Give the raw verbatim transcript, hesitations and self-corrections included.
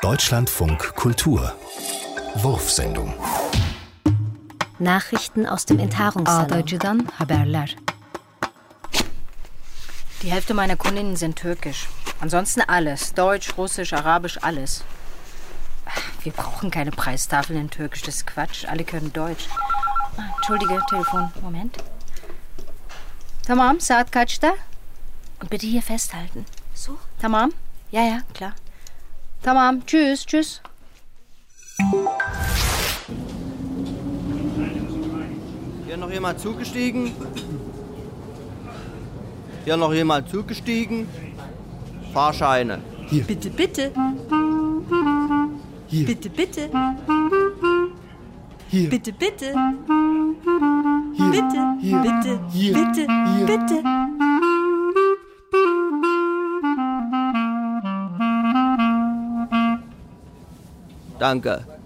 Deutschlandfunk Kultur Wurfsendung. Nachrichten aus dem Enthaarungssalon. Ağdacı'dan haberler. Die Hälfte meiner Kundinnen sind türkisch. Ansonsten alles. Deutsch, Russisch, Arabisch, alles. Wir brauchen keine Preistafeln in Türkisch, das ist Quatsch. Alle können Deutsch. Ah, Entschuldige, Telefon. Moment. Tamam, saat kaçta? Und bitte hier festhalten. So? Tamam? Ja, ja, klar. Tamam, tschüss, tschüss. Hier noch jemand zugestiegen? Hier noch jemand zugestiegen? Fahrscheine. Hier. Bitte, bitte. Hier. Bitte, bitte. Hier. Bitte, bitte. Hier. Bitte, hier. Bitte, hier. Bitte, hier. Bitte. Danke.